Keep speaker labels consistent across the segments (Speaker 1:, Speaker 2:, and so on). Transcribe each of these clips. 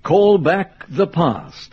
Speaker 1: Call back the past.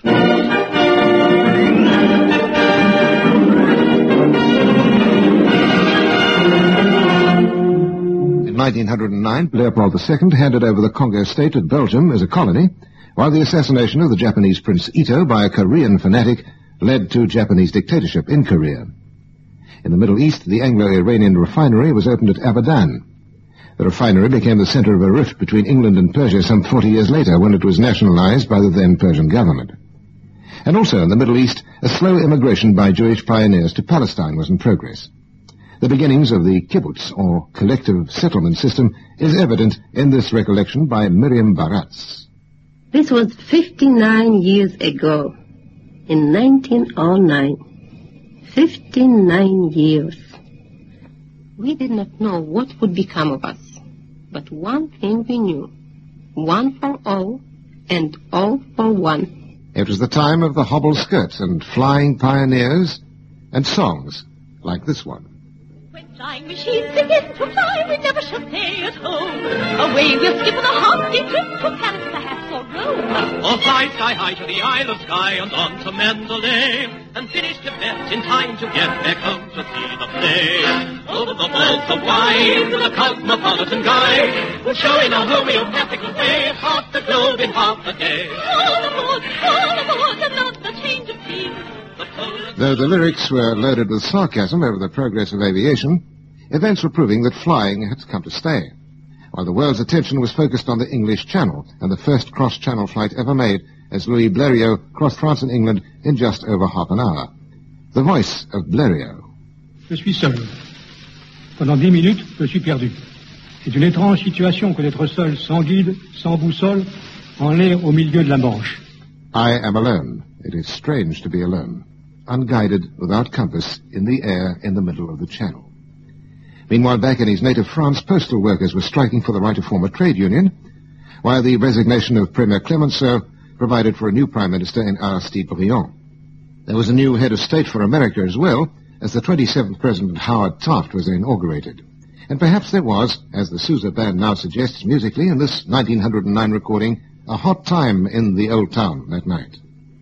Speaker 2: In 1909, Leopold II handed over the Congo state to Belgium as a colony, while the assassination of the Japanese Prince Ito by a Korean fanatic led to Japanese dictatorship in Korea. In the Middle East, the Anglo-Iranian refinery was opened at Abadan. The refinery became the center of a rift between England and Persia some 40 years later when it was nationalized by the then Persian government. And also in the Middle East, a slow immigration by Jewish pioneers to Palestine was in progress. The beginnings of the kibbutz, or collective settlement system, is evident in this recollection by Miriam Baratz.
Speaker 3: This was 59 years ago, in 1909. 59 years. We did not know what would become of us, but one thing we knew: one for all, and all for one.
Speaker 2: It was the time of the hobble skirts and flying pioneers, and songs like this one.
Speaker 4: When flying machines begin to fly, we never shall stay at home. Away we'll skip on a hearty trip to Paris, perhaps, or Rome.
Speaker 5: Or fly sky high to the Isle of Skye and on to Mandalay, and finish Tibet in time to get back home to see the play. Over the vaults of wine, the cosmopolitan guide will show in a homeopathical way half the globe in half a day.
Speaker 4: All aboard, another change of scene.
Speaker 2: Though the lyrics were loaded with sarcasm over the progress of aviation, events were proving that flying had come to stay. While the world's attention was focused on the English Channel and the first cross-channel flight ever made, as Louis Blériot crossed France and England in just over half an hour. The voice of Blériot.
Speaker 6: Je suis seul. Pendant 10 minutes, je suis perdu. C'est une étrange situation que d'être seul, sans guide, sans boussole, en l'air au milieu de la Manche.
Speaker 2: I am alone. It is strange to be alone, unguided, without compass, in the air in the middle of the Channel. Meanwhile, back in his native France, postal workers were striking for the right to form a trade union, while the resignation of Premier Clemenceau provided for a new Prime Minister in Aristide Briand. There was a new head of state for America as well, as the 27th President Howard Taft was inaugurated. And perhaps there was, as the Sousa Band now suggests musically in this 1909 recording, a hot time in the old town that night.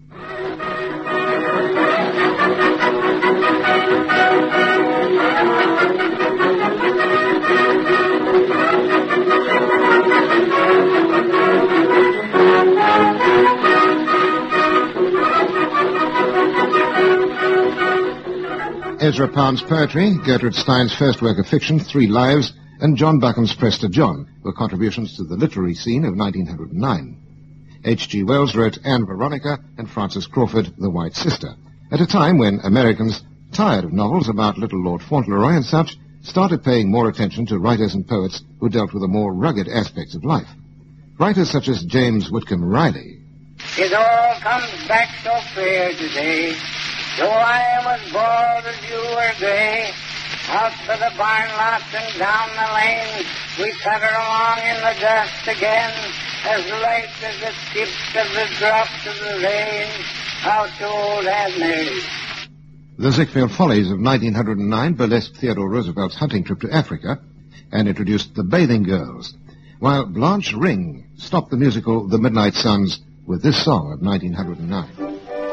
Speaker 2: Ezra Pound's poetry, Gertrude Stein's first work of fiction, Three Lives, and John Buchan's Prester John were contributions to the literary scene of 1909. H.G. Wells wrote Anne Veronica and Frances Crawford, The White Sister, at a time when Americans, tired of novels about Little Lord Fauntleroy and such, started paying more attention to writers and poets who dealt with the more rugged aspects of life. Writers such as James Whitcomb Riley.
Speaker 7: It all comes back so clear today. Though I was bold as you were gray, out to the barn lot and down the lane, we cutter along in the dust again, as light as the tips of the drops of the rain, out to old Aunt Mary.
Speaker 2: The Ziegfeld Follies of 1909 burlesqued Theodore Roosevelt's hunting trip to Africa and introduced the Bathing Girls, while Blanche Ring stopped the musical The Midnight Suns with this song of 1909.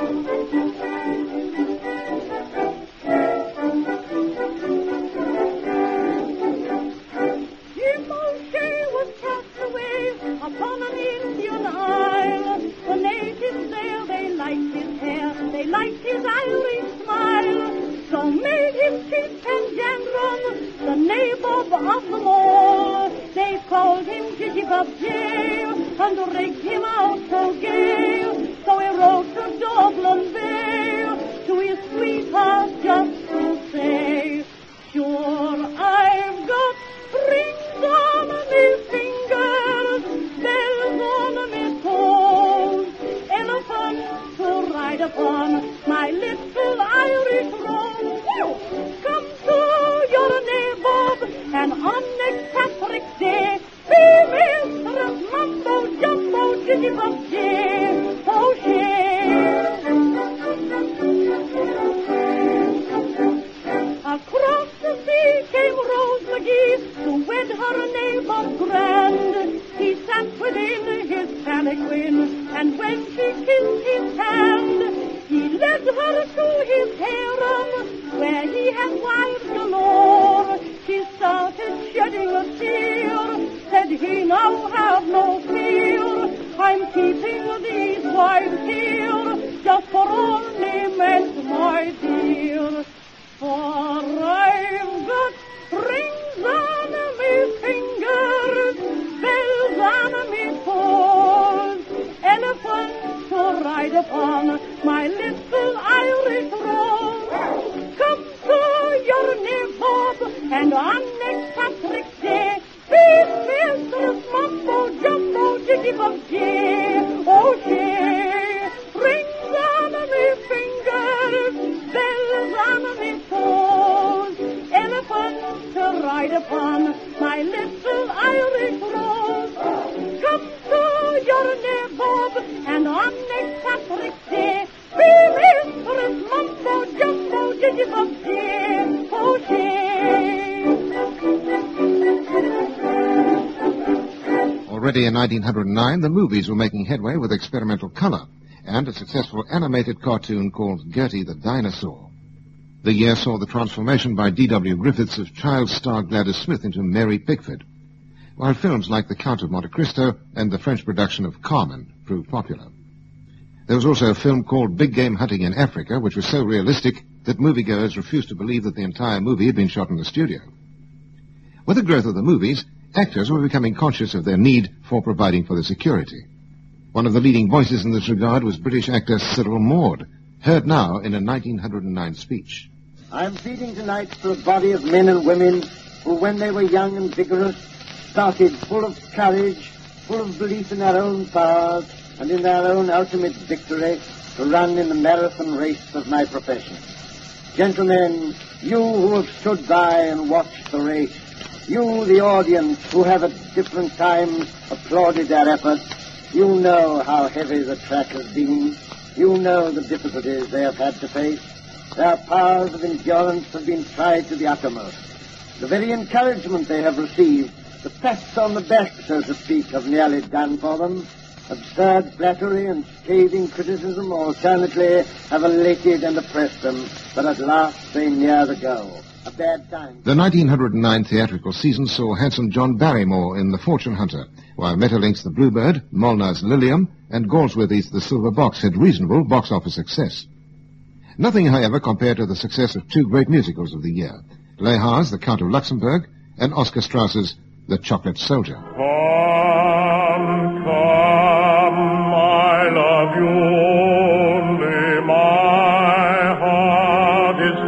Speaker 4: And rigged him out so gay, so he wrote to Dublin Bay, to his sweetheart just to say, sure I've got rings on me fingers, bells on me toes, elephants to ride upon, my little Irish rose. Come to your nabob, and on next Patrick's Day, be mistress Mambo Jumbo Jijibub Jay, oh Across the sea came Rose McGee to wed her neighbor grand. He sat within his palace Harlequin, and when she kissed his hand, he led her to his harem, where he had wives galore. She started shedding a tear, said he, now have no fear, I'm keeping these wives here, just for ornament, my dear. For I've got rings on me fingers, bells on me toes, elephants to ride upon, my little Irish rose. Come to your nabob, and on next Patrick's Day, be Mistress Mumbo Jumbo Jitty-Bug Jay, oh Jay. Rings on me fingers, bells on me toes, elephants to ride upon, my little Irish rose. Come to your nabob, and on next Patrick's Day, be Mistress Mumbo Jumbo Jitty-Bug Jay, oh Jay.
Speaker 2: Already in 1909, the movies were making headway with experimental color and a successful animated cartoon called Gertie the Dinosaur. The year saw the transformation by D.W. Griffiths of child star Gladys Smith into Mary Pickford, while films like The Count of Monte Cristo and the French production of Carmen proved popular. There was also a film called Big Game Hunting in Africa, which was so realistic that moviegoers refused to believe that the entire movie had been shot in the studio. With the growth of the movies, actors were becoming conscious of their need for providing for their security. One of the leading voices in this regard was British actor Cyril Maude, heard now in a 1909 speech.
Speaker 8: I'm pleading tonight for a body of men and women who, when they were young and vigorous, started full of courage, full of belief in their own powers and in their own ultimate victory, to run in the marathon race of my profession. Gentlemen, you who have stood by and watched the race, you, the audience, who have at different times applauded their efforts, you know how heavy the track has been. You know the difficulties they have had to face. Their powers of endurance have been tried to the uttermost. The very encouragement they have received, the pats on the back, so to speak, have nearly done for them. Absurd flattery and scathing criticism alternately have elated and oppressed them, but at last they near the goal. A bad time.
Speaker 2: The 1909 theatrical season saw handsome John Barrymore in The Fortune Hunter, while Maeterlinck's The Bluebird, Molnar's Lilium, and Galsworthy's The Silver Box had reasonable box office success. Nothing, however, compared to the success of two great musicals of the year, Lehar's The Count of Luxembourg and Oscar Strauss's The Chocolate Soldier.
Speaker 9: Come, come, I love you only, my heart is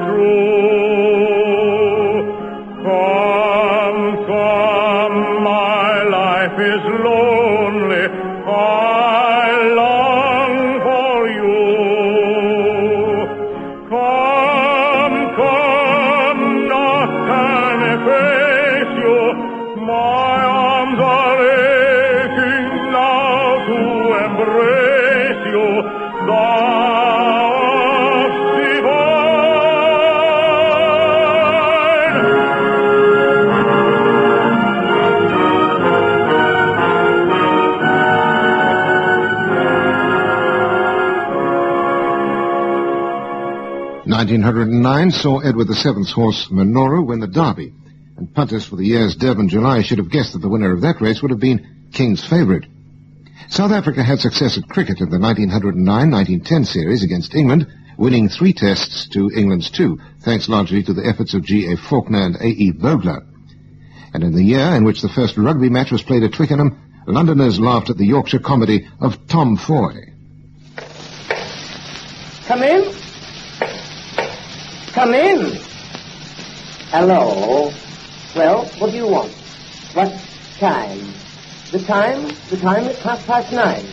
Speaker 9: true. Come, come, my life is lonely, I long for you. Come, come, not can I face you, my arms are aching now to embrace you, thou art divine.
Speaker 2: 1909 saw Edward VII's horse Minoru win the Derby, and punters for the year's Durban July should have guessed that the winner of that race would have been King's favourite. South Africa had success at cricket in the 1909-1910 series against England, winning 3 tests to England's 2, thanks largely to the efforts of G.A. Faulkner and A.E. Vogler. And in the year in which the first rugby match was played at Twickenham, Londoners laughed at the Yorkshire comedy of Tom Foy.
Speaker 8: Come in. Come in. Hello. Well, what do you want? What time? The time is 9:30.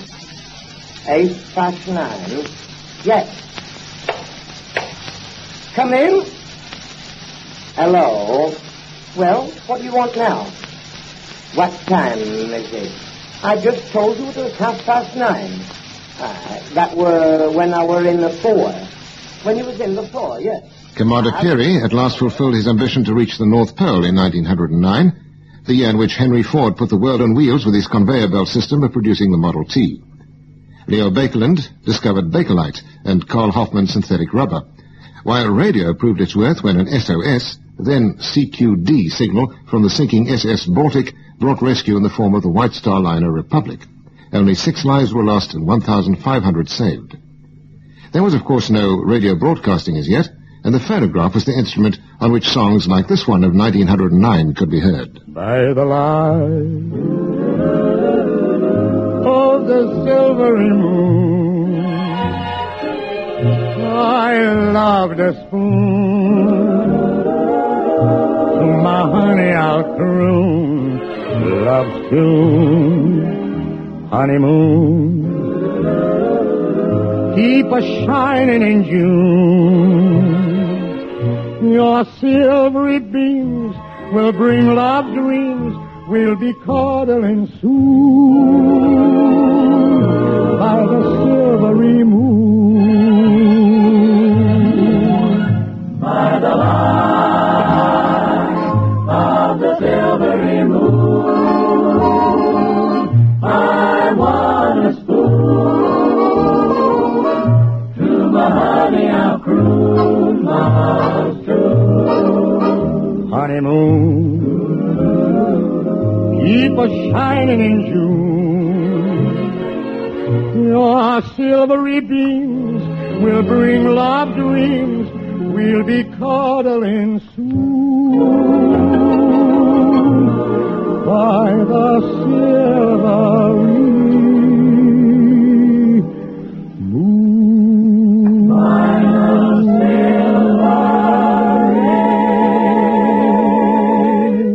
Speaker 8: 9:08. Yes. Come in. Hello. Well, what do you want now? What time is it? I just told you it was 9:30. That were when I were in the fore. When you was in the fore, yes.
Speaker 2: Commander Peary at last fulfilled his ambition to reach the North Pole in 1909, the year in which Henry Ford put the world on wheels with his conveyor belt system of producing the Model T. Leo Baekeland discovered Bakelite and Carl Hoffman synthetic rubber, while radio proved its worth when an SOS, then CQD signal from the sinking SS Baltic brought rescue in the form of the White Star liner Republic. Only 6 lives were lost and 1,500 saved. There was, of course, no radio broadcasting as yet, and the phonograph was the instrument on which songs like this one of 1909 could be heard.
Speaker 9: By the light of the silvery moon, I loved a spoon. To my honey I'll croon love's tune, honeymoon. Keep a shining in June. Your silvery beams will bring love dreams. We'll be cuddling soon by the silvery moon. By the light of the silvery moon, I want a spoon. To my honey I'll croon love's true. Honeymoon, keep a shining in June. Your silvery beams will bring love dreams. We'll be cuddling soon by the silvery moon. By the silvery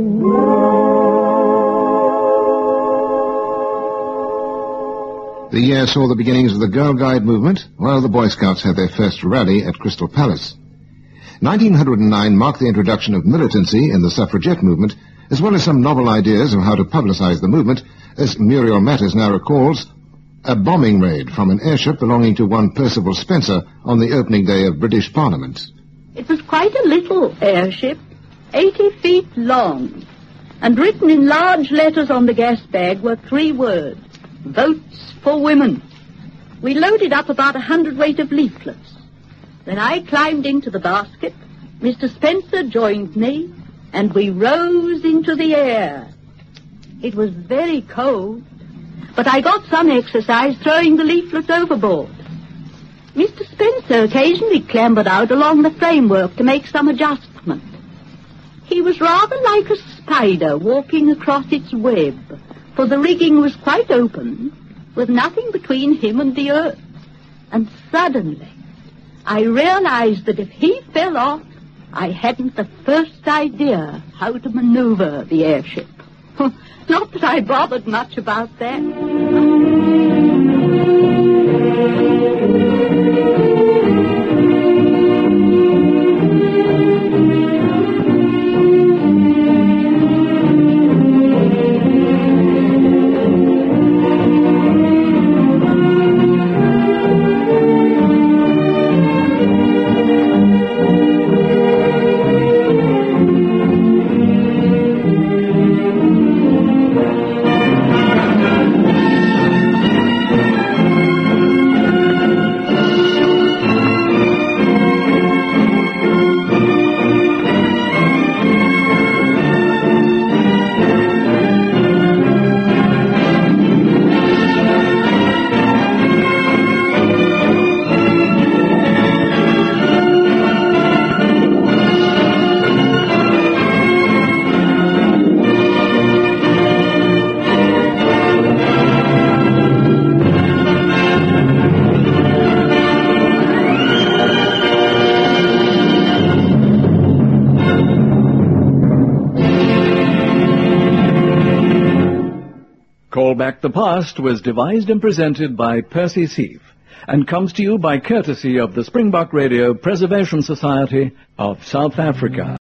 Speaker 9: moon.
Speaker 2: The year saw the beginnings of the Girl Guide movement, while the Boy Scouts had their first rally at Crystal Palace. 1909 marked the introduction of militancy in the suffragette movement, as well as some novel ideas of how to publicize the movement, as Muriel Matters now recalls, a bombing raid from an airship belonging to one Percival Spencer on the opening day of British Parliament.
Speaker 10: It was quite a little airship, 80 feet long, and written in large letters on the gas bag were 3 words: Votes for Women. We loaded up about 100 weight of leaflets. Then I climbed into the basket, Mr. Spencer joined me, and we rose into the air. It was very cold, but I got some exercise throwing the leaflets overboard. Mr. Spencer occasionally clambered out along the framework to make some adjustment. He was rather like a spider walking across its web, for the rigging was quite open, with nothing between him and the earth. And suddenly, I realized that if he fell off, I hadn't the first idea how to maneuver the airship. Not that I bothered much about that.
Speaker 1: Call Back the Past was devised and presented by Percy Seath and comes to you by courtesy of the Springbok Radio Preservation Society of South Africa.